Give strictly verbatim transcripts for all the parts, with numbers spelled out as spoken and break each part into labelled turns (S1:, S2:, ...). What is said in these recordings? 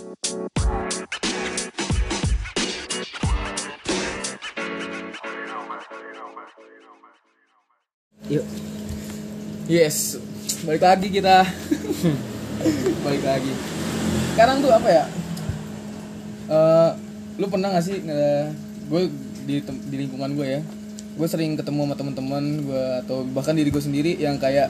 S1: Yuk.
S2: Yes, balik lagi kita. Balik lagi. Sekarang tuh apa ya? Uh, lu pernah gak sih? Uh, gue di, di lingkungan gue ya, gue sering ketemu sama teman-teman gue atau bahkan diri gue sendiri yang kayak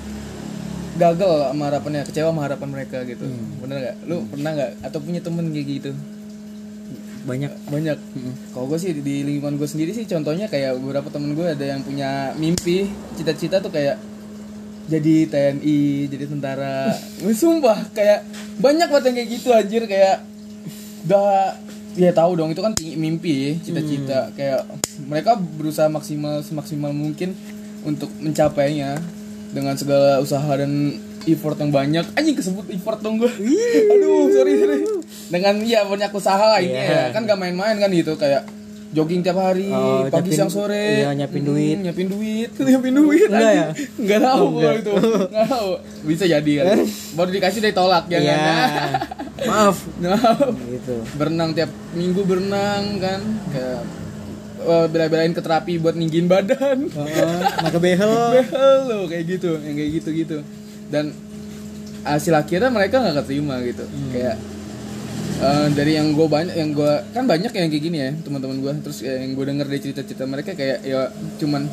S2: gagal sama harapannya, kecewa sama harapan mereka gitu. Hmm. Bener gak? Lu hmm. pernah gak? Atau punya temen kayak gitu?
S1: Banyak
S2: banyak. Hmm. Kalau gue sih di lingkungan gue sendiri sih, contohnya kayak beberapa temen gue ada yang punya mimpi, cita-cita tuh kayak jadi T N I, jadi tentara. Sumpah kayak banyak banget yang kayak gitu anjir, kayak udah ya tahu dong itu kan mimpi, cita-cita. Hmm. Kayak mereka berusaha maksimal semaksimal mungkin untuk mencapainya dengan segala usaha dan effort yang banyak. Anjing kesebut effort dong gue. Aduh, sorry sorry. Dengan ya banyak usaha lah ini yeah. ya. Kan gak main-main kan gitu, kayak jogging tiap hari, oh, pagi nyapin, siang sore.
S1: Iya, nyiapin hmm, duit.
S2: Nyiapin duit. Nyiapin duit. Enggak ya? Enggak tahu oh, kalau itu. Enggak tahu. Bisa jadi kan. Baru dikasih dari tolak ya
S1: yeah. kan. Maaf.
S2: Maaf.
S1: Gitu.
S2: Berenang tiap minggu berenang kan. Kayak uh, bela-belain ke terapi buat ninggin badan.
S1: Heeh. Oh, maka behel.
S2: Behel loh kayak gitu, yang kayak gitu-gitu. Dan hasil akhirnya mereka enggak keterima gitu. Hmm. Kayak Uh, dari yang gue banyak, yang gue kan banyak yang kayak gini ya teman-teman gue, terus ya, yang gue denger dari cerita-cerita mereka kayak ya cuman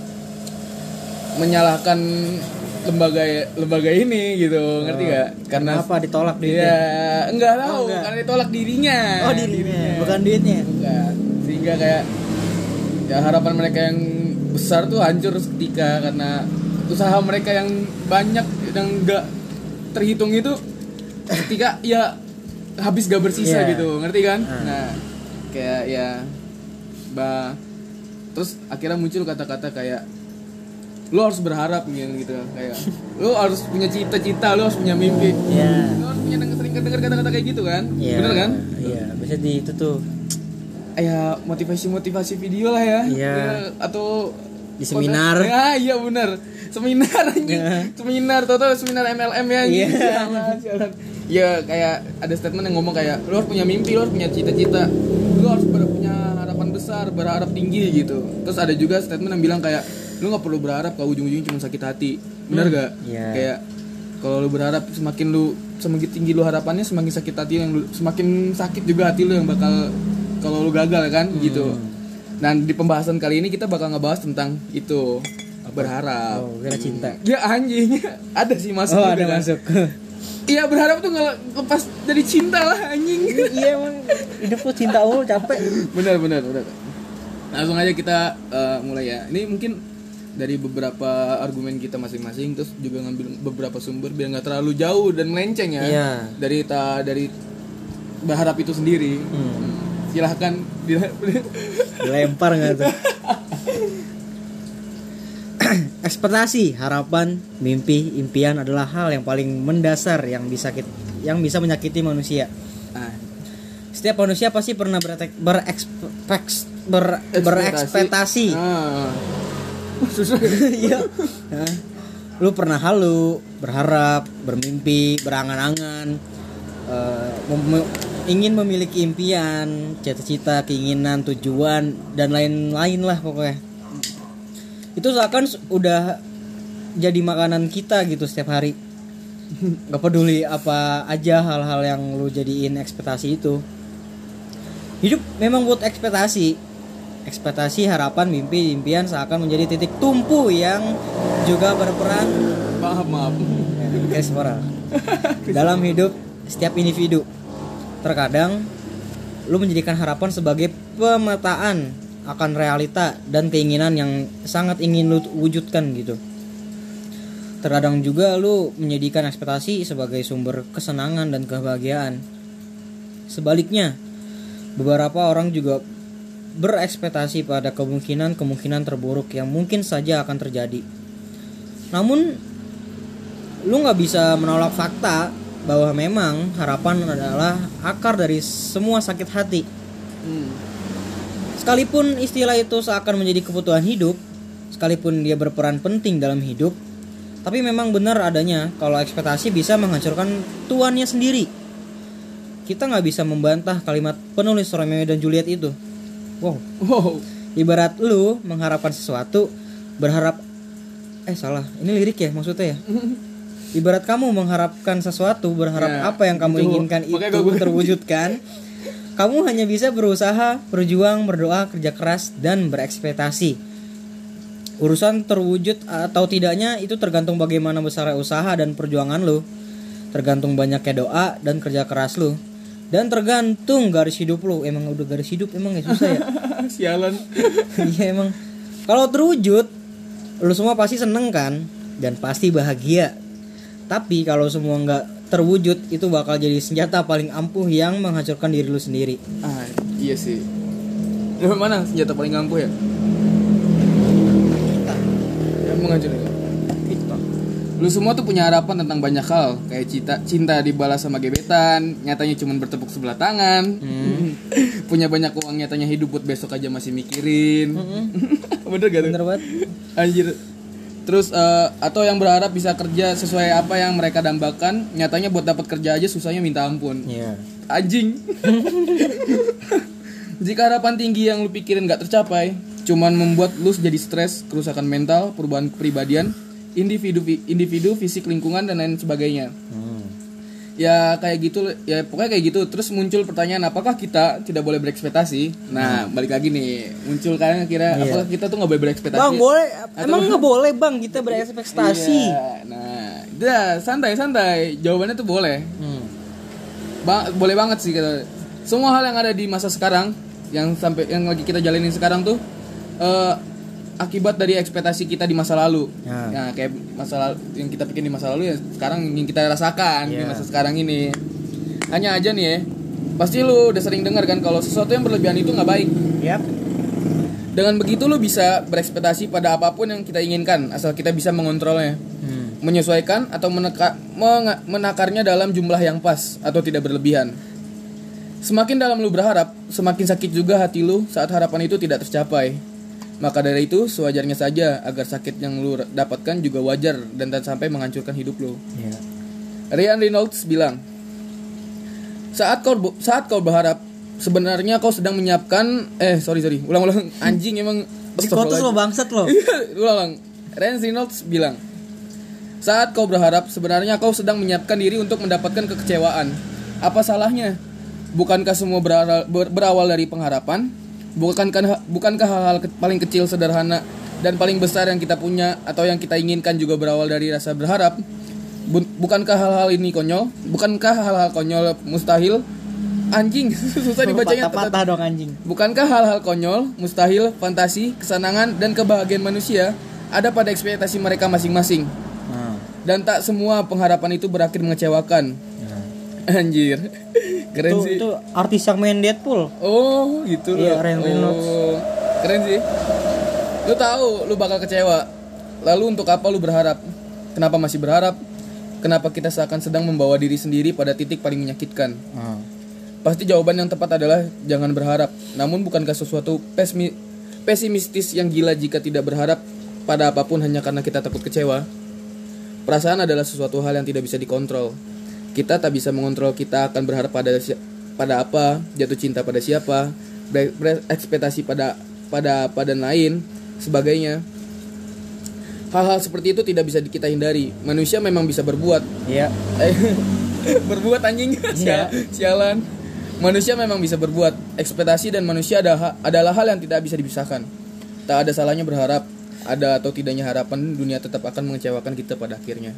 S2: menyalahkan lembaga lembaga ini gitu, oh, ngerti gak? Karena
S1: apa ditolak duitnya?
S2: Ya enggak tahu,
S1: oh, enggak.
S2: Karena ditolak dirinya.
S1: Oh dirinya, dirinya. Bukan duitnya.
S2: Bukan. Sehingga kayak ya harapan mereka yang besar tuh hancur seketika karena usaha mereka yang banyak yang enggak terhitung itu ketika ya habis gak bersisa yeah. gitu, ngerti kan? Uh. Nah, kayak ya bah terus akhirnya muncul kata-kata kayak lu harus berharap gitu, kayak lu harus punya cita-cita, lu harus punya mimpi.
S1: Yeah.
S2: Lu harus punya sering dengar kata-kata kayak gitu kan?
S1: Yeah.
S2: Bener kan?
S1: Iya, yeah. Biasa di itu tuh.
S2: Ya motivasi-motivasi video lah ya.
S1: Yeah. Ya
S2: atau
S1: di seminar.
S2: Ya, iya benar. Seminar anjing. Yeah. Seminar atau seminar M L M ya anjing. Yeah. Ya kayak ada statement yang ngomong kayak lu harus punya mimpi, lu harus punya cita-cita, lu harus punya harapan besar, berharap tinggi gitu. Terus ada juga statement yang bilang kayak lu nggak perlu berharap kalau ujung-ujungnya cuma sakit hati, benar hmm. gak? Yeah. Kayak kalau lu berharap semakin lu semakin tinggi lu harapannya, semakin sakit hati yang lu, semakin sakit juga hati lu yang bakal kalau lu gagal kan hmm. gitu. Dan di pembahasan kali ini kita bakal ngebahas tentang itu. Apa? Berharap.
S1: Oh, kira cinta.
S2: Ya anjing, ada sih masuk.
S1: Oh, ada kan? Masuk.
S2: Iya berharap tuh nggak lepas dari cinta lah anjing.
S1: Iya emang hidup tuh cinta mulu capek.
S2: Benar benar benar. Langsung aja kita uh, mulai ya. Ini mungkin dari beberapa argumen kita masing-masing, terus juga ngambil beberapa sumber biar nggak terlalu jauh dan melenceng ya.
S1: Iya.
S2: Dari ta dari berharap itu sendiri. Hmm. Silahkan
S1: dilempar nggak tuh? Ekspektasi, harapan, mimpi, impian adalah hal yang paling mendasar yang bisa yang bisa menyakiti manusia. Ah. Setiap manusia pasti pernah beretek, berekspek, ber, berekspektasi. Ah. Iya. Nah, lu pernah halu, berharap, bermimpi, berangan-angan, uh, mem- ingin memiliki impian, cita-cita, keinginan, tujuan dan lain-lain lah pokoknya. Itu seakan udah jadi makanan kita gitu setiap hari. Gak peduli apa aja hal-hal yang lu jadiin ekspektasi itu. Hidup memang buat ekspektasi. Ekspektasi, harapan, mimpi, impian seakan menjadi titik tumpu yang juga berperan
S2: maaf maaf
S1: ya, moral dalam hidup setiap individu. Terkadang lu menjadikan harapan sebagai pemetaan akan realita dan keinginan yang sangat ingin lu wujudkan gitu. Terkadang juga lu menjadikan ekspektasi sebagai sumber kesenangan dan kebahagiaan. Sebaliknya, beberapa orang juga berekspektasi pada kemungkinan-kemungkinan terburuk yang mungkin saja akan terjadi. Namun, lu gak bisa menolak fakta bahwa memang harapan adalah akar dari semua sakit hati. Hmm. Sekalipun istilah itu seakan menjadi kebutuhan hidup, sekalipun dia berperan penting dalam hidup, tapi memang benar adanya kalau ekspektasi bisa menghancurkan tuannya sendiri. kita nggak bisa membantah kalimat penulis Romeo dan Juliet itu. Wow.
S2: Wow.
S1: Ibarat lu mengharapkan sesuatu, berharap eh salah, ini lirik ya maksudnya ya. Ibarat kamu mengharapkan sesuatu, berharap
S2: Ya,
S1: apa yang kamu
S2: itu.
S1: inginkan
S2: Makanya
S1: itu
S2: gua-
S1: terwujudkan. Kamu hanya bisa berusaha, berjuang, berdoa, kerja keras, dan berekspektasi. Urusan terwujud atau tidaknya itu tergantung bagaimana besarnya usaha dan perjuangan lu. Tergantung banyaknya doa dan kerja keras lu. Dan tergantung garis hidup lu. Emang udah garis hidup emang ya susah ya.
S2: Sialan.
S1: Iya emang. Kalau terwujud, lu semua pasti seneng kan, dan pasti bahagia. Tapi kalau semua nggak terwujud, itu bakal jadi senjata paling ampuh yang menghancurkan diri lu sendiri.
S2: Ah, iya sih. Lu mana senjata paling ampuh ya?
S1: Kita,
S2: Yang menghancurkan.
S1: kita.
S2: Lu semua tuh punya harapan tentang banyak hal, kayak cinta cinta dibalas sama gebetan, nyatanya cuma bertepuk sebelah tangan.
S1: Hmm.
S2: Punya banyak uang, nyatanya hidup buat besok aja masih mikirin. Bener gak tuh?
S1: Bener banget.
S2: Anjir. Terus eh, atau yang berharap bisa kerja sesuai apa yang mereka dambakan, nyatanya buat dapat kerja aja susahnya minta ampun.
S1: Iya.
S2: Anjing. Jika harapan tinggi yang lu pikirin gak tercapai, cuman membuat lu jadi stres, kerusakan mental, perubahan kepribadian, individu individu, fisik, lingkungan dan lain sebagainya.
S1: Hmm.
S2: Ya kayak gitu, ya pokoknya kayak gitu. Terus muncul pertanyaan, apakah kita tidak boleh berekspektasi? Nah, balik lagi nih, muncul kan kira
S1: Iya.
S2: apakah kita tuh nggak boleh berekspektasi?
S1: Bang boleh,
S2: Atau-
S1: emang nggak boleh bang kita berekspektasi.
S2: Iya, nah, udah santai santai. Jawabannya tuh boleh.
S1: Hmm.
S2: Ba- boleh banget sih kita. Semua hal yang ada di masa sekarang, yang sampai yang lagi kita jalanin sekarang tuh eh, akibat dari ekspektasi kita di masa lalu.
S1: Ya.
S2: Nah, kayak masa lalu yang kita pikir di masa lalu ya sekarang yang kita rasakan di
S1: Ya.
S2: masa sekarang ini. Hanya aja nih ya, pasti lu udah sering dengar kan kalau sesuatu yang berlebihan itu nggak baik.
S1: Yap.
S2: Dengan begitu lu bisa berekspektasi pada apapun yang kita inginkan asal kita bisa mengontrolnya,
S1: Hmm.
S2: menyesuaikan atau meneka, menga- menakarnya dalam jumlah yang pas atau tidak berlebihan. Semakin dalam lu berharap, semakin sakit juga hati lu saat harapan itu tidak tercapai. Maka dari itu, sewajarnya saja agar sakit yang lu dapatkan juga wajar dan tak sampai menghancurkan hidup lu.
S1: Ya.
S2: Ryan Reynolds bilang, saat kau saat kau berharap, sebenarnya kau sedang menyiapkan eh sorry sorry ulang-ulang anjing emang
S1: Psikotus lo bangsat lo.
S2: ulang-ulang. Ryan Reynolds bilang, saat kau berharap, sebenarnya kau sedang menyiapkan diri untuk mendapatkan kekecewaan. Apa salahnya? Bukankah semua berawal, ber- berawal dari pengharapan? Bukankah bukankah hal-hal ke- paling kecil sederhana dan paling besar yang kita punya atau yang kita inginkan juga berawal dari rasa berharap? Bu- bukankah hal-hal ini konyol? Bukankah hal-hal konyol mustahil? Anjing, susah dibacanya.
S1: Patah-patah dong anjing.
S2: Bukankah hal-hal konyol, mustahil, fantasi, kesenangan, dan kebahagiaan manusia ada pada ekspektasi mereka masing-masing?
S1: Nah.
S2: Dan tak semua pengharapan itu berakhir mengecewakan.
S1: Nah.
S2: Anjir, keren
S1: Itu,
S2: sih.
S1: itu artis yang main Deadpool.
S2: Oh, gitu loh.
S1: Iya, Ryan Reynolds.
S2: Oh, keren sih. Lu tahu lu bakal kecewa. Lalu untuk apa lu berharap? Kenapa masih berharap? Kenapa kita seakan sedang membawa diri sendiri pada titik paling menyakitkan?
S1: Nah.
S2: Pasti jawaban yang tepat adalah jangan berharap. Namun bukankah sesuatu pesmi- pesimistis yang gila jika tidak berharap pada apapun hanya karena kita takut kecewa? Perasaan adalah sesuatu hal yang tidak bisa dikontrol. Kita tak bisa mengontrol kita akan berharap pada si- pada apa, jatuh cinta pada siapa, ber- berekspektasi pada pada apa dan lain sebagainya. Hal-hal seperti itu tidak bisa kita hindari. Manusia memang bisa berbuat.
S1: Iya.
S2: Eh, berbuat anjing.
S1: Iya.
S2: Sialan. Manusia memang bisa berbuat. Ekspektasi dan manusia ada, adalah hal yang tidak bisa dipisahkan. Tak ada salahnya berharap. Ada atau tidaknya harapan, dunia tetap akan mengecewakan kita pada akhirnya.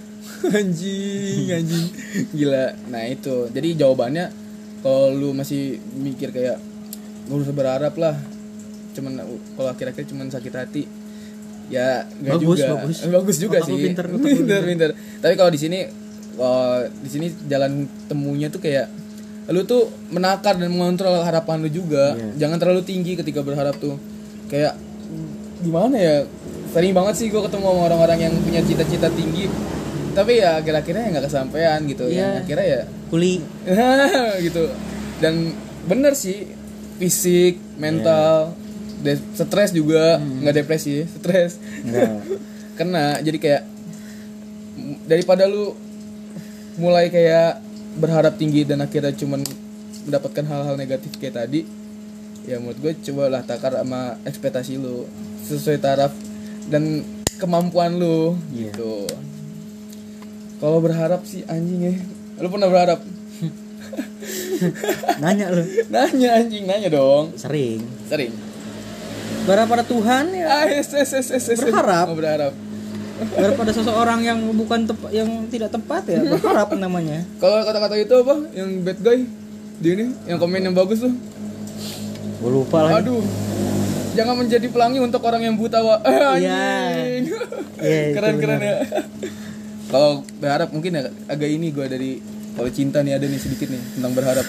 S2: Anjing, anjing. Gila. Nah itu. Jadi jawabannya, kalau lu masih mikir kayak gak usah berharap lah, cuman kalau akhir-akhir cuman sakit hati, ya nggak
S1: Bagus,
S2: juga.
S1: bagus.
S2: Bagus juga
S1: Otak lu
S2: sih.
S1: pinter, otak lu
S2: pinter,
S1: pinter.
S2: pinter. Tapi kalau di sini, kalau di sini jalan temunya tuh kayak lu tuh menakar dan mengontrol harapan lu juga.
S1: Iya.
S2: Jangan terlalu tinggi ketika berharap tuh. Kayak gimana ya? Sering banget sih gue ketemu sama orang-orang yang punya cita-cita tinggi, tapi ya akhir-akhirnya nggak kesampaian gitu.
S1: Iya.
S2: Yang akhirnya ya
S1: Kuli.
S2: gitu. Dan bener sih, fisik, mental, de- stres juga, nggak depresi, stres.
S1: Enggak.
S2: Kena, jadi kayak m- daripada lu mulai kayak berharap tinggi dan akhirnya cuman mendapatkan hal-hal negatif kayak tadi, ya menurut gue cobalah takar sama ekspektasi lu sesuai taraf dan kemampuan lu
S1: yeah.
S2: gitu. Kalau berharap sih anjing ya, lu pernah berharap?
S1: Nanya lu.
S2: Nanya anjing, nanya dong.
S1: Sering.
S2: Sering.
S1: Berharap pada Tuhan ya.
S2: Ah, yes, yes, yes, yes, yes.
S1: Berharap.
S2: Oh, berharap.
S1: Berharap pada seseorang yang bukan tepat, yang tidak tepat ya. Berharap namanya.
S2: Kalau kata-kata itu apa? Yang bad guy di ini, yang komen yang bagus tuh.
S1: Gue lupa lagi.
S2: Aduh. Jangan menjadi pelangi untuk orang yang buta, Wak. Anjing.
S1: Iya.
S2: Keren-keren ya. Kalau berharap mungkin ya, agak ini gue dari kalau cinta nih ada nih sedikit nih tentang berharap.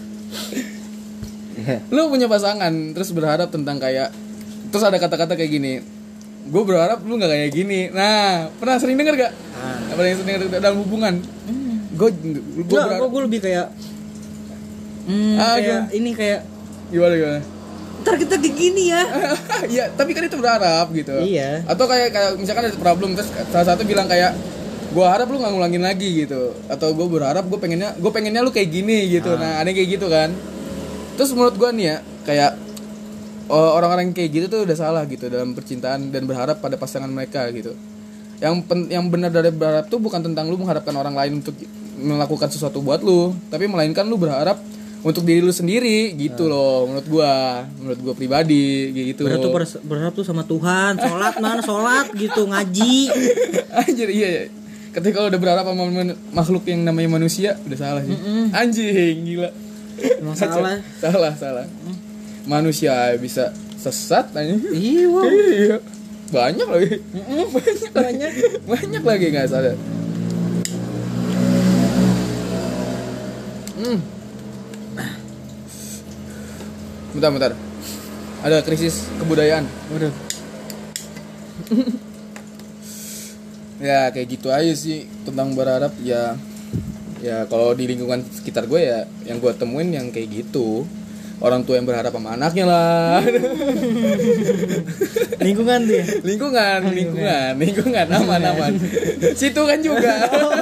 S1: Yeah.
S2: Lu punya pasangan terus berharap tentang kayak, terus ada kata-kata kayak gini, gue berharap lu nggak kayak gini. Nah, pernah sering denger gak? Ah. Pernah sering denger dalam hubungan? Gue
S1: hmm. gue berharap. Gue lebih kayak, hmm,
S2: ah,
S1: kayak gue. Ini kayak
S2: gimana gimana?
S1: Ntar kita kayak gini ya.
S2: Iya, tapi kan itu berharap gitu.
S1: Iya.
S2: Atau kayak, kayak misalkan ada problem terus salah satu bilang kayak, gue harap lu nggak ngulangin lagi gitu. Atau gue berharap gue pengennya gue pengennya lu kayak gini gitu. Ah. Nah, ada kayak gitu kan. Terus menurut gue nih ya, kayak orang-orang yang kayak gitu tuh udah salah gitu dalam percintaan dan berharap pada pasangan mereka gitu. Yang pen, yang benar dari berharap tuh bukan tentang lu mengharapkan orang lain untuk melakukan sesuatu buat lu, tapi melainkan lu berharap untuk diri lu sendiri gitu nah. loh menurut gua, menurut gua pribadi gitu.
S1: Berharap tuh berharap tuh sama Tuhan, sholat mana sholat gitu, ngaji.
S2: Anjir iya ya. Ketika udah berharap sama makhluk yang namanya manusia udah salah sih. Mm-mm. Anjing gila.
S1: Emang salah.
S2: Salah salah. Mm. Manusia bisa sesat anjing.
S1: Iya. Wow.
S2: Iya. Banyak lagi.
S1: Mm-mm. Banyak banyak
S2: banyak lagi enggak sadar. Hmm. Bentar, bentar. Ada krisis kebudayaan.
S1: Waduh.
S2: Ya kayak gitu aja sih tentang berharap ya. Ya kalau di lingkungan sekitar gue ya yang gue temuin yang kayak gitu. Orang tua yang berharap sama anaknya lah.
S1: Lingkungan tuh ya?
S2: Lingkungan, lingkungan, lingkungan, aman-aman. Situ kan juga.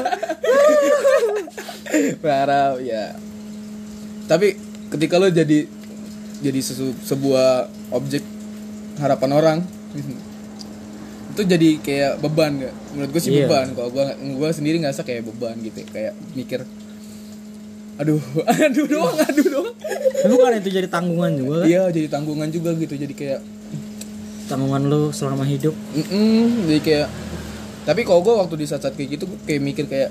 S2: Berharap ya. Tapi ketika lo jadi jadi sesu, sebuah objek harapan orang itu jadi kayak beban gak? Menurut gue sih yeah. beban. Kalau gue gue sendiri ngerasa kayak beban gitu, kayak mikir aduh aduh doang aduh doang.
S1: Tapi bukan itu jadi tanggungan juga kan?
S2: Iya jadi tanggungan juga gitu, jadi kayak
S1: tanggungan lu selama hidup.
S2: Mm-mm, jadi kayak tapi kalau gue waktu di saat-saat kayak gitu gue kayak mikir kayak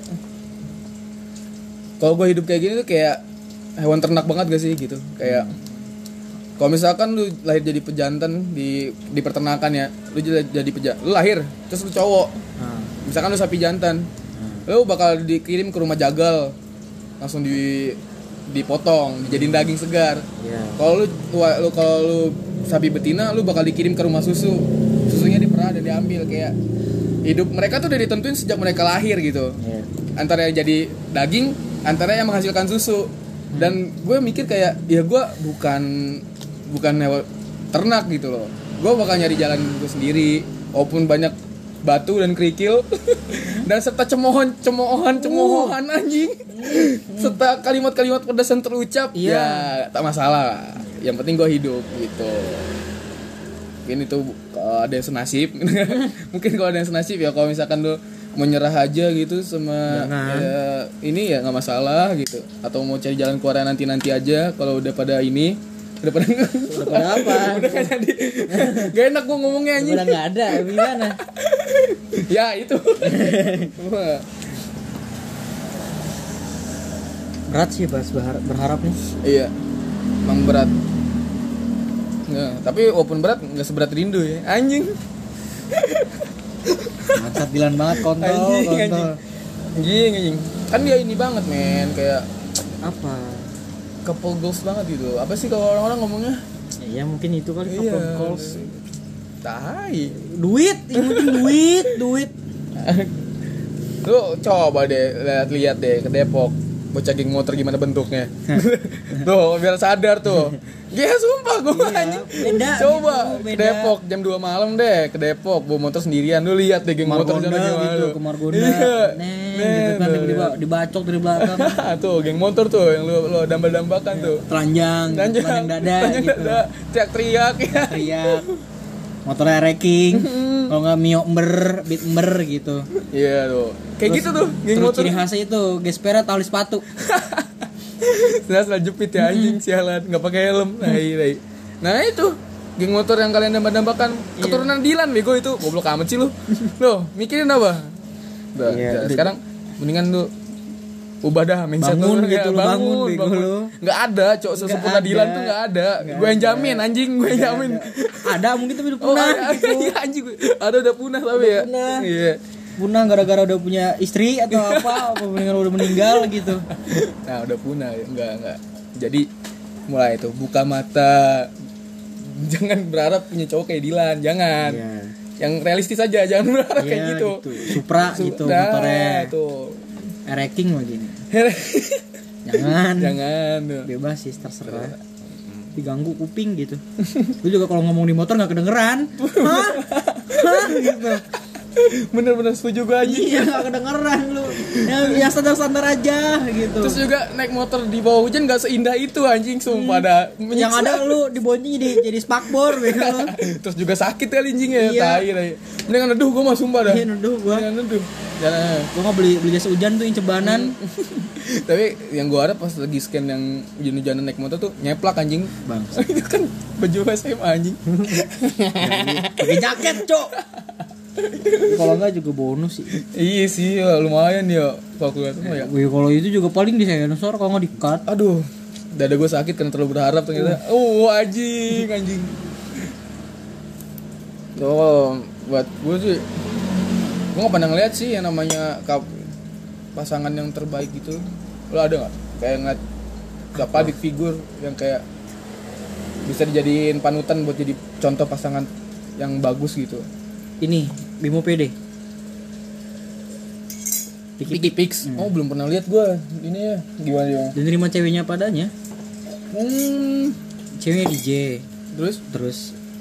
S2: kalau gue hidup kayak gini tuh kayak hewan ternak banget gak sih gitu, kayak kalau misalkan lu lahir jadi pejantan di di peternakan ya, lu jadi jadi pejantan, lu lahir terus lu cowok, hmm. misalkan lu sapi jantan, hmm. lu bakal dikirim ke rumah jagal, langsung di dipotong, dijadiin daging segar. Yeah. Kalau lu, lu kalau lu sapi betina, lu bakal dikirim ke rumah susu, susunya diperah dan diambil. Kayak hidup mereka tuh udah ditentuin sejak mereka lahir gitu. Yeah. Antara yang jadi daging, antara yang menghasilkan susu. Hmm. Dan gue mikir kayak ya gue bukan bukan hewan ternak gitu loh. Gue bakal nyari jalan gue sendiri, walaupun banyak batu dan kerikil dan serta cemohan cemohan cemohan anjing, serta kalimat-kalimat pedas yang terucap. Yeah. Ya tak masalah, yang penting gue hidup gitu. Mungkin itu kalau ada yang senasib. Mungkin kalau ada yang senasib ya kalau misalkan lo mau nyerah aja gitu sama ya, ini ya nggak masalah gitu, atau mau cari jalan keluar nanti-nanti aja kalau udah pada ini udah pada
S1: udah pada apa
S2: udah kan jadi gak enak gue ngomongnya anjing,
S1: udah nggak ada gimana
S2: ya itu
S1: berat sih bahas berharap, berharap nih.
S2: Iya emang berat nggak, tapi walaupun berat nggak seberat rindu ya anjing.
S1: Maksat bilan banget kontol
S2: anjing,
S1: kontol
S2: anjing. Anjing, anjing. Kan dia ini banget men, kayak
S1: apa,
S2: couple goals banget gitu. Apa sih kalau orang-orang ngomongnya?
S1: Ya, ya mungkin itu kali couple
S2: iya.
S1: goals.
S2: Tai.
S1: Duit, yang penting duit, duit.
S2: Lu coba deh lihat-lihat deh ke Depok. bocah geng motor gimana bentuknya. Tuh, biar sadar tuh. Ya sumpah gue
S1: Iya,
S2: anjing.
S1: beda
S2: Coba
S1: gitu,
S2: ke
S1: beda.
S2: Depok jam dua malam deh, ke Depok bawa motor sendirian. Lu lihat deh geng motor
S1: Margonda
S2: sana gimana.
S1: gitu,
S2: lu.
S1: ke Margonda.
S2: Iya.
S1: Neng,
S2: Nih,
S1: gitu kan
S2: tuh,
S1: diba- dibacok dari belakang.
S2: tuh, geng motor tuh yang lu lu dambal-dambakan tuh.
S1: Telanjang,
S2: Telanjang,
S1: telanjang dada
S2: telanjang
S1: gitu.
S2: dada, teriak-teriak ya.
S1: Teriak. Motornya wrecking. Kalau nggak mio ember, beat ember gitu.
S2: Iya tuh. Kayak gitu tuh geng
S1: Terus
S2: motor.
S1: ciri khasnya itu gespera tali sepatu.
S2: Nah, setelah jepit ya anjing sialan, enggak pakai helm. Nah, iya. Nah, itu geng motor yang kalian dambah-dambakan keturunan Dilan bego itu. Goblok amat sih lu. Loh, mikirin apa? Udah,
S1: Iya,
S2: udah,
S1: udah.
S2: sekarang mendingan lu ubah dah mindset
S1: Bangun
S2: lu.
S1: gitu,
S2: Ya,
S1: lu bangun, bego lu.
S2: Enggak ada, cowok
S1: Nggak
S2: sesempurna
S1: ada.
S2: Dilan tuh enggak ada.
S1: Nggak
S2: Gue yang
S1: ada.
S2: jamin anjing, gue yang jamin.
S1: Ada mungkin tapi udah
S2: Oh,
S1: punah.
S2: ada, iya, anjing. Ada udah punah tapi ya.
S1: punah.
S2: Iya.
S1: Punah gara-gara udah punya istri atau apa, apa mendingan udah meninggal gitu.
S2: Nah, udah punah ya. Enggak, enggak. Jadi mulai tuh buka mata. Jangan berharap punya cowok kayak Dilan, jangan.
S1: Iya.
S2: Yang realistis aja, jangan berharap kayak
S1: Iya,
S2: gitu.
S1: Supra
S2: Su-
S1: gitu
S2: Nah,
S1: motornya.
S2: tuh.
S1: Ereking lagi nih. Jangan.
S2: Jangan tuh.
S1: Bebas sih terserah. Diganggu kuping gitu. Lu juga kalau ngomong di motor nggak kedengeran. Hah? Hah? Gitu.
S2: Bener-bener setuju gue aja.
S1: Iya nggak kedengeran lu. Ya, ya standar-standar aja gitu.
S2: Terus juga naik motor di bawah hujan gak seindah itu anjing sumpah dah.
S1: Yang
S2: Menyiksa.
S1: ada lu dibonceng jadi jadi spakbor gitu.
S2: Terus juga sakit kali anjing ya.
S1: Iya.
S2: Tai tai. Mendingan neduh gue mah sumpah dah.
S1: Iya nuduh gua.
S2: Mendingan neduh. Jangan.
S1: Gua nggak beli beli jas hujan tuh yang cebanan.
S2: Tapi yang gue harap pas lagi scan yang hujan-hujanan naik motor tuh nyeplak anjing.
S1: Bang.
S2: Itu kan baju S M A anjing.
S1: Pakai jaket, Cok. Kalau enggak juga bonus sih.
S2: Iya sih, ya, lumayan ya kalkulator mah ya.
S1: Wih, kalau itu juga paling di sensor kalau nggak di-cut.
S2: Aduh, dada gue sakit karena terlalu berharap ternyata. Oh, anjing, anjing. Oh, buat gue sih, gue nggak pernah ngeliat sih yang namanya kap, pasangan yang terbaik gitu. Lo ada nggak? Kayak ngeliat siapa public figure yang kayak bisa dijadiin panutan buat jadi contoh pasangan yang bagus gitu.
S1: Ini Bimo P D.
S2: Piki Pix. Oh, belum pernah lihat gue. Ini ya, gimana ya?
S1: Dan nerima ceweknya padanya.
S2: Hmm.
S1: Ceweknya D J.
S2: Terus?
S1: Terus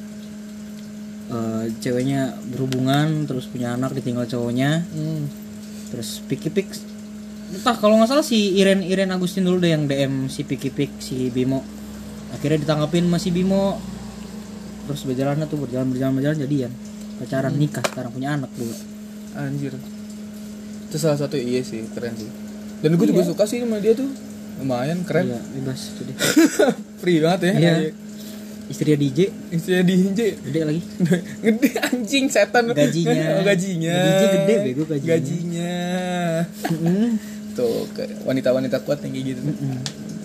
S1: eh, ceweknya berhubungan terus punya anak ditinggal cowoknya.
S2: Hmm.
S1: Terus Piki Pix. Entah kalau nggak salah si Iren Iren Agustin dulu deh yang D M si Piki Pix si Bimo. Akhirnya ditangkapin masih Bimo. Terus berjalan tuh berjalan berjalan berjalan jadian. Pacaran nikah sekarang punya anak dulu.
S2: Anjir. Itu salah satu iya sih, keren sih. Dan gue juga
S1: Iya.
S2: suka sih sama dia tuh. Lumayan keren.
S1: Iya, bebas itu deh.
S2: Free banget ya.
S1: Iya. Istrinya D J,
S2: Istrinya D J.
S1: gede lagi.
S2: Gede anjing setan.
S1: Gajinya.
S2: Oh, gajinya.
S1: D J gede bego gajinya.
S2: Gajinya.
S1: Mm-mm.
S2: Tuh, kayak wanita-wanita kuat yang kayak gitu.
S1: Mm-mm.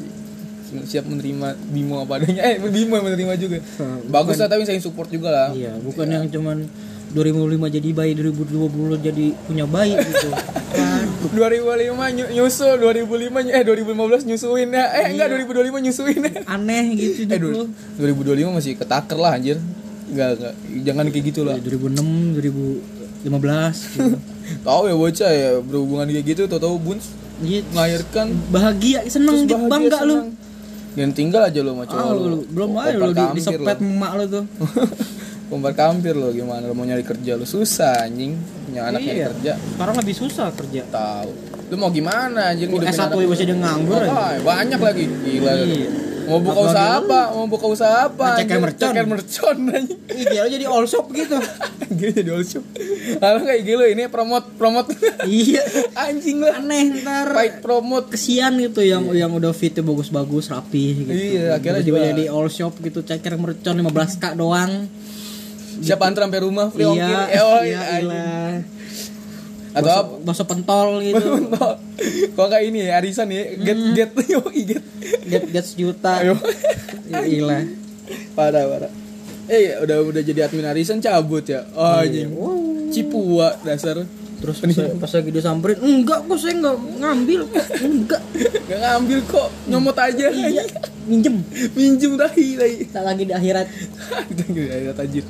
S2: Siap menerima Bimo apa adanya. Eh, Bimo yang menerima juga.
S1: Bukan-
S2: Bagus lah tapi saya support juga lah.
S1: Iya, bukan yang cuman dua ribu lima jadi bayi, dua ribu dua puluh jadi punya bayi gitu. Kan
S2: dua ribu lima ny- nyusul, dua ribu lima ny- eh dua ribu lima belas nyusuin ya. Eh enggak
S1: Iya.
S2: dua ribu dua puluh lima nyusuin ya.
S1: aneh gitu
S2: Eh
S1: hidup
S2: du-
S1: lu.
S2: dua ribu dua puluh lima masih ketaker lah anjir. Enggak enggak. Jangan kayak gitu lah.
S1: dua ribu enam, dua ribu lima belas gitu.
S2: Tahu ya bocah ya berhubungan kayak gitu tahu-tahu buns
S1: Gitu.
S2: melahirkan
S1: Bahagia, seneng,
S2: terus bahagia,
S1: bangga lu.
S2: senang. Dan tinggal aja lu sama cowok
S1: Ah,
S2: lu.
S1: lu, belum aja
S2: Kompar
S1: lu di,
S2: kampir
S1: disepet
S2: lu.
S1: emak lu tuh.
S2: Kompar kampir lu gimana lu mau nyari kerja lu susah anjing. Punya anak nyari
S1: Iya.
S2: kerja.
S1: Sekarang lebih susah kerja.
S2: Tahu. Lu mau gimana anjing
S1: S satu
S2: anak-
S1: masih dia nganggur aja.
S2: Ah, banyak lagi. Gila.
S1: Iya.
S2: Mau buka
S1: Apalagi
S2: usaha
S1: lu.
S2: apa? Mau buka usaha apa?
S1: Nah, ceker
S2: anjing?
S1: mercon.
S2: Ceker mercon anjing.
S1: Iya, lu jadi all shop gitu.
S2: Gila jadi all shop. Kalau kayak gitu ini promote promote.
S1: Iya.
S2: Anjing lah.
S1: Aneh ntar.
S2: Fight promote.
S1: Kesian gitu yang yang udah fitnya bagus-bagus rapi gitu.
S2: Iya, akhirnya
S1: Tiba-tiba
S2: juga-
S1: jadi all shop gitu, ceker mercon lima belas k doang.
S2: Siap antar sampai rumah free ongkir.
S1: Iya,
S2: Eh, oh,
S1: iya,
S2: anjing.
S1: ilah.
S2: Atau apa?
S1: Bakso pentol gitu.
S2: Kok kayak ini ya arisan ya get get yo get
S1: Get get sejuta.
S2: ayo
S1: Gila.
S2: parah parah eh udah udah jadi admin arisan cabut ya oh, anjing Cipua dasar
S1: Terus pas, pas lagi disamperin, enggak kok saya enggak ngambil. Enggak.
S2: gak ngambil kok nyomot aja
S1: Iya, minjem.
S2: minjem tahi tahi
S1: Tak lagi di akhirat.
S2: itu gila tajir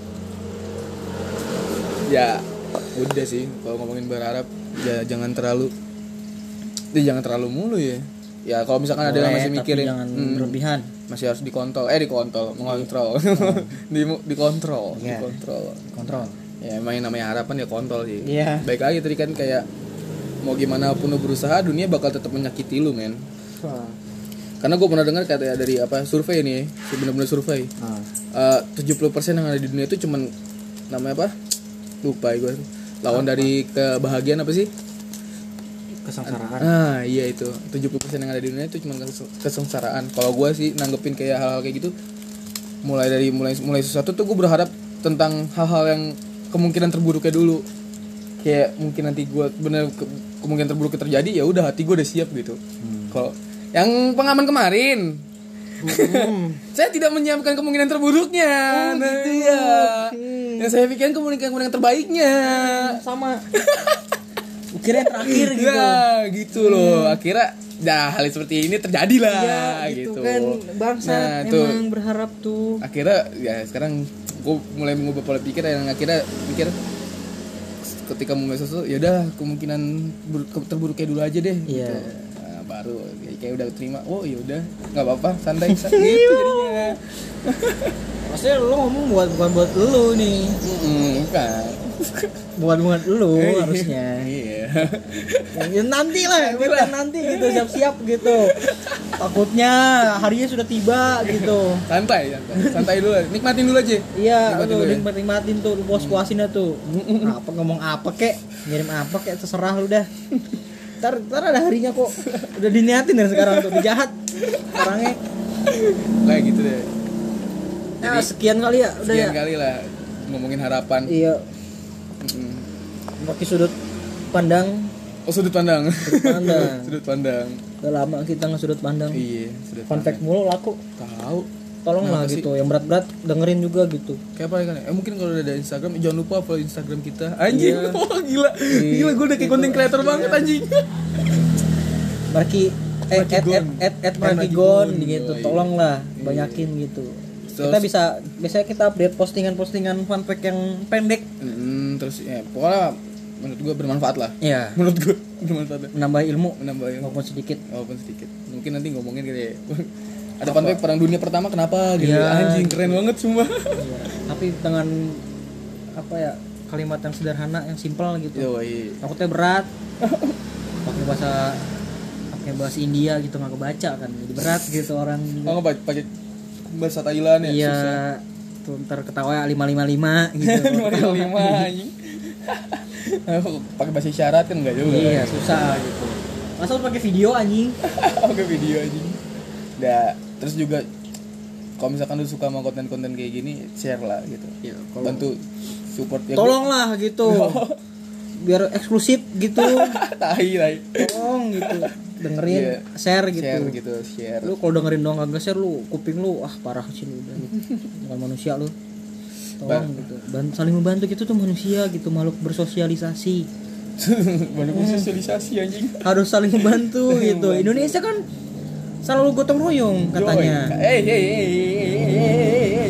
S2: ya udah sih kalau ngomongin berharap ya jangan terlalu ya jangan terlalu mulu ya Ya kalau misalkan ada yang
S1: Boleh,
S2: masih
S1: tapi
S2: mikirin
S1: jangan
S2: hmm,
S1: berlebihan.
S2: masih harus dikontrol, eh dikontrol, mengontrol, di dikontrol,
S1: Iya.
S2: dikontrol.
S1: Kontrol.
S2: Ya emang yang namanya harapan ya kontrol sih.
S1: Iya.
S2: Baik lagi tadi kan kayak mau gimana pun lu berusaha, dunia bakal tetap menyakiti lu, men.
S1: Wah.
S2: Karena gue pernah dengar kata dari apa survei nih, benar-benar survei.
S1: Ah.
S2: Eh, tujuh puluh persen yang ada di dunia itu cuman namanya apa? Lupa gue. Lawan
S1: Apa?
S2: dari kebahagiaan apa sih?
S1: Kesengsaraan.
S2: Ah, iya itu. tujuh puluh persen yang ada di dunia itu cuma kesengsaraan. Kalau gue sih nanggepin kayak hal-hal kayak gitu, mulai dari mulai mulai sesuatu tuh gue berharap tentang hal-hal yang kemungkinan terburuknya dulu. Kayak mungkin nanti gue bener ke, kemungkinan terburuknya terjadi, ya udah hati gue udah siap gitu.
S1: Hmm.
S2: Kalau yang pengaman kemarin,
S1: Hmm.
S2: saya tidak menyiapkan kemungkinan terburuknya.
S1: Oh,
S2: Nah,
S1: gitu.
S2: iya.
S1: Oke.
S2: Yang saya pikirkan kemungkinan kemungkinan terbaiknya.
S1: Sama. Kira terakhir gitu.
S2: Ya, gitu loh. Akhirnya dah hal seperti ini terjadi lah.
S1: Iya, gitu, kan bangsa
S2: Nah,
S1: emang
S2: tuh.
S1: berharap tuh.
S2: Akhirnya ya sekarang gue mulai mengubah pola pikir yang akhirnya pikir ketika mulai sesuatu ya udah kemungkinan ber- ke- terburuknya dulu aja deh.
S1: Iya.
S2: Gitu. Nah, baru kayak, kayak udah terima. Oh ya udah nggak apa-apa santai santai gitu jadinya.
S1: Maksudnya lu ngomong buat bukan buat lu nih.
S2: Mm-mm, bukan.
S1: Bukan buat lu
S2: Eh,
S1: harusnya.
S2: Iya.
S1: Ya, nanti lah,
S2: Nanti
S1: bukan
S2: lah.
S1: nanti gitu, siap-siap gitu. Takutnya harinya sudah tiba gitu.
S2: Santai, santai. Santai dulu. Nikmatin dulu aja.
S1: Iya,
S2: Nikmatin
S1: lu
S2: dulu ya.
S1: nikmat-nikmatin tuh, lu puas-puasin dah tuh. Apa ngomong apa kek, ngirim apa kek, terserah lu dah. Ntar, ntar ada harinya kok. Udah diniatin dari sekarang tuh, udah jahat orangnya.
S2: Kayak gitu deh.
S1: Ya, sekian kali ya, udah
S2: Sekian
S1: ya.
S2: kali lah ngomongin harapan.
S1: Iya,
S2: Mm-mm.
S1: pakai sudut pandang,
S2: Oh sudut pandang.
S1: sudut pandang.
S2: Sudut pandang.
S1: Udah lama kita nge sudut pandang.
S2: Iya, sudut
S1: Fun fact
S2: pandang.
S1: mulu laku.
S2: Tahu.
S1: Tolonglah
S2: Kenapa sih?
S1: gitu, yang berat-berat dengerin juga gitu.
S2: Kayak apa kan? Eh mungkin kalau udah ada Instagram jangan lupa follow Instagram kita. Anjing.
S1: Iya.
S2: Wah, gila. Gila gue udah kayak
S1: Gitu.
S2: content creator
S1: Iya.
S2: banget anjing.
S1: Marki eh at
S2: Markigon.
S1: at at, at
S2: Markigon.
S1: Markigon gitu,
S2: Oh, iya.
S1: tolonglah
S2: Iya.
S1: banyakin gitu.
S2: Terus-
S1: Kita bisa biasanya kita update postingan-postingan fun fact yang pendek.
S2: Mm, terus ya pokoknya menurut gue bermanfaat lah.
S1: Ya,
S2: Menurut gue bermanfaat lah.
S1: menambah ilmu
S2: Menambah ilmu.
S1: walaupun sedikit.
S2: Walaupun sedikit. Mungkin nanti ngomongin gitu ya. Ada fun fact perang dunia pertama kenapa gitu.
S1: Iya.
S2: Anjing keren banget semua.
S1: Iya. Tapi dengan apa ya, kalimat yang sederhana, yang simpel gitu.
S2: Yo, iya.
S1: Takutnya berat. Pakai bahasa pakai bahasa India gitu nggak kebaca kan. Jadi berat gitu orang.
S2: Oh nggak pakai bahasa Thailand ya.
S1: Iya.
S2: Susah.
S1: Tuh ntar ketawa lima lima lima gitu.
S2: lima puluh lima anjing. Pakai bahasa isyarat kan enggak juga.
S1: Iya, susah gitu. Masa lu pakai video anjing?
S2: Pakai video anjing. Dah, terus juga kalau misalkan lu suka sama konten-konten kayak gini, share lah gitu.
S1: Ya, kalau-
S2: Bantu support ya.
S1: Tolonglah gitu. Biar eksklusif gitu.
S2: Tai, tai.
S1: Tolong gitu. Dengerin,
S2: Iya.
S1: share gitu.
S2: Share gitu, share.
S1: Lu kalau dengerin doang kagak share, lu kuping lu ah parah sih lu udah. Bukan manusia lu. Tolong
S2: Ba-
S1: gitu. Ban- saling membantu gitu tuh manusia gitu, makhluk bersosialisasi.
S2: Banyak sosialisasi anjing.
S1: Harus saling membantu gitu. Indonesia kan selalu gotong royong katanya.
S2: Joy. Eh, eh, eh, eh, eh, eh.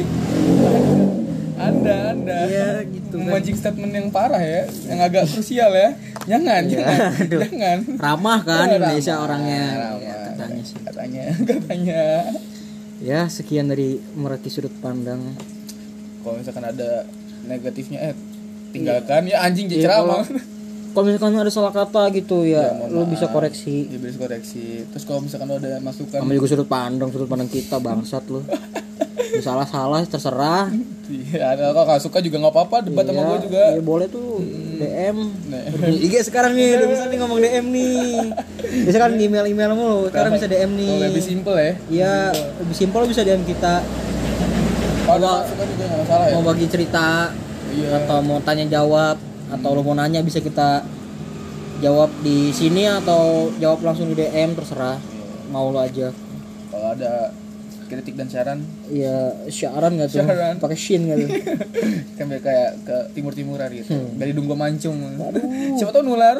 S2: Anda, Anda.
S1: Iya, gitu kan.
S2: Memancing statement yang parah ya, yang agak krusial ya. Jangan,
S1: Iya,
S2: jangan.
S1: aduh.
S2: Jangan.
S1: Ramah kan
S2: Oh,
S1: Indonesia
S2: ramah,
S1: orangnya.
S2: ramah.
S1: Ya, katanya sih.
S2: Katanya, katanya.
S1: Ya, sekian dari Meraki Sudut Pandang.
S2: Kalau misalkan ada negatifnya eh tinggalkan ya anjing jadi
S1: Iya,
S2: ceramah.
S1: kalau- Kalau misalkan ada salah kata gitu ya,
S2: Ya, mohon
S1: lu
S2: maaf.
S1: bisa koreksi.
S2: Ya, bisa koreksi. Terus kalau misalkan lo ada masukan
S1: Sama juga sudut pandang, sudut pandang kita bangsat lu. Salah-salah terserah.
S2: Iya, ada kalau nggak suka juga nggak apa-apa, debat sama
S1: Iya,
S2: gue juga.
S1: iya, boleh tuh D M.
S2: Nah.
S1: I G sekarang nih udah bisa nih ngomong D M nih. Biasa kan email-email mulu, sekarang bisa D M nih.
S2: Oh, lebih simple ya.
S1: Iya, lebih simpel bisa D M kita.
S2: Kalau ada
S1: Mau-
S2: masukan juga nggak masalah ya.
S1: Mau bagi cerita
S2: Iya.
S1: atau mau tanya jawab atau lu mau nanya bisa kita jawab di sini atau jawab langsung di D M terserah. Mau lu aja.
S2: Kalau ada kritik dan saran
S1: Iya, syaran enggak tuh?
S2: Syaran.
S1: Pakai shin enggak tuh?
S2: kan biar kayak ke timur-timuran gitu.
S1: Hmm.
S2: Dari Dunggo Mancung. Siapa tahu nular.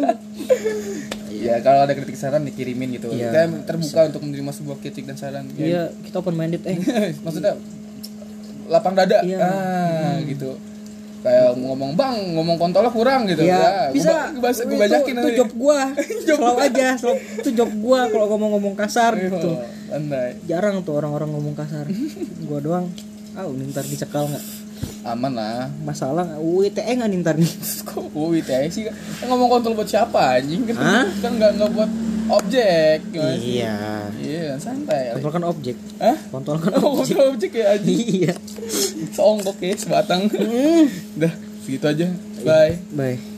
S2: Iya, kalau ada kritik saran dikirimin gitu.
S1: Iya,
S2: Kita terbuka untuk menerima sebuah kritik dan saran. Ya,
S1: Iya, kita open minded eh.
S2: maksudnya lapang dada.
S1: Iya.
S2: Ah, gitu. kayak ngomong bang ngomong kontolnya kurang gitu
S1: ya,
S2: ya
S1: bisa
S2: gue ba- gue bajakin
S1: itu, itu job gua selalu aja selalu, itu job gua kalau ngomong-ngomong kasar gitu.
S2: Andai.
S1: Jarang tuh orang-orang ngomong kasar. Gua doang. Ah, ini ntar dicekal nggak?
S2: Aman lah.
S1: Masalah U I T E nggak nih ntar nih?
S2: Kok U I T E sih kan ngomong kontol buat siapa anjing kan?
S1: Hah?
S2: Kan nggak nggak buat objek. Gimana sih?
S1: Iya.
S2: Iya santai.
S1: Kontrol kan objek.
S2: Hah?
S1: Kontrol kan
S2: Oh,
S1: objek.
S2: kontrol objek ya anjing.
S1: Iya.
S2: Seonggok ya sebatang.
S1: Hmm.
S2: Udah segitu aja. Bye.
S1: Bye.